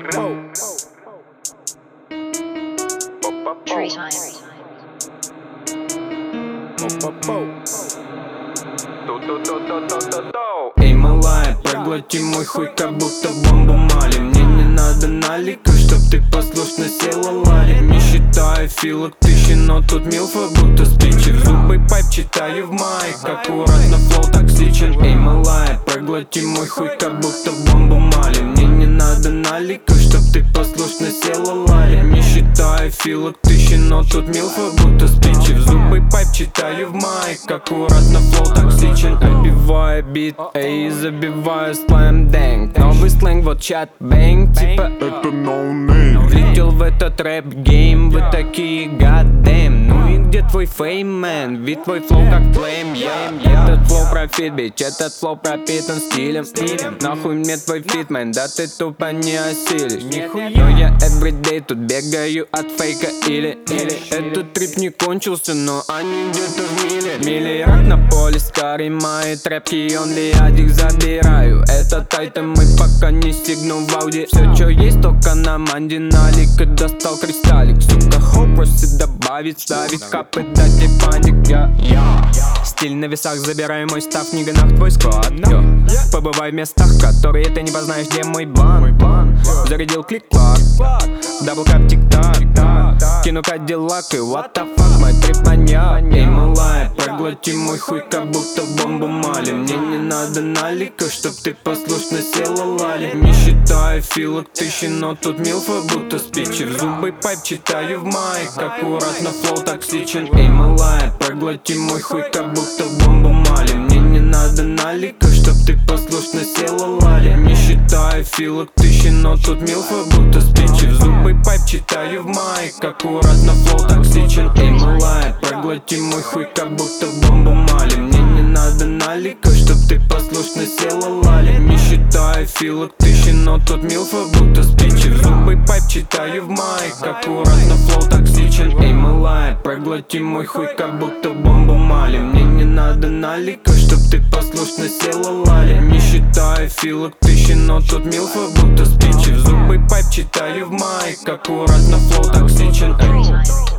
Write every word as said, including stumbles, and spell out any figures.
Tree time. Эй, малая, проглоти мой хуй, как будто бомбу мали. Мне не надо налика, чтоб ты послушно села лали. Не считаю филок тысячи, но тут милфа будто спичи. В зубы пайп читаю в майк, аккуратно флоу токсичен. Эй, малая, проглоти мой хуй, как будто бомбу мали. Мне не надо налика, чтоб ты послушно села лали. Не считаю филок тысячи, но тут милфа будто спичи. В зубы пайп читаю в майк, аккуратно флоу токсичен. Обиваю бит, эй, забиваю слайм дэнг. Новый сленг, вот чат бэнг, типа это no name. Влетел в этот рэп гейм, вы такие goddamn. Ну и где твой фейм, мэн? Ведь твой флоу как флейм, yeah. Этот флоу профит, бич, этот флоу пропитан стилем. Нахуй мне твой фит, мэн, да ты тупо не осилишь. Но я everyday тут бегаю от фейка или или этот трип не кончился, но они где-то в миле. Миллиард на поле, скорей мои тряпки, онли адик забираю. Этот айтем мы пока не стигну в ауди. Все, что есть, только на манде налик. И достал кристаллик, сука, хоп, просит добавить, ставить капы, дать и паник, я, я. Стиль на весах, забираю мой став, не гонах твой склад. Побывай в местах, которые ты не познаешь, где мой бан. Зарядил клик-клак, даблкап тик-так. Кину кадиллак и what the fuck, мой трип маньяк. Эй, малая, проглоти мой хуй, как будто бомбу мали. Мне не надо налика, чтоб ты послушно села лали. Не считаю филок тысячи, но тут милфа будто спичи. В зубы пайп читаю в майк, аккуратно флоу токсичен. Эй, малая, проглоти мой хуй, как будто бомбу мали. Мне не надо налика, чтоб ты послушно села лали. Не считаю филок тысячи, но тут милфа будто спичи. В зубы пайп читаю в майк, аккуратно флоу токсичен. Эй, малая, проглоти мой хуй, как будто бомбу мали. Мне не надо налика, чтоб ты послушно села лали. Не считаю филок тысячи, но тут милфа будто спичи. В зубы пайп читаю в майк, аккуратно флоу токсичен. Эй, малая, проглоти мой хуй, как будто бомбу мали. Мне не надо налика, чтоб ты послушно села лали. Не считаю филок тысячи, но тут милфа будто спичи. В зубы пайп читаю в майк, аккуратно флоу токсичен.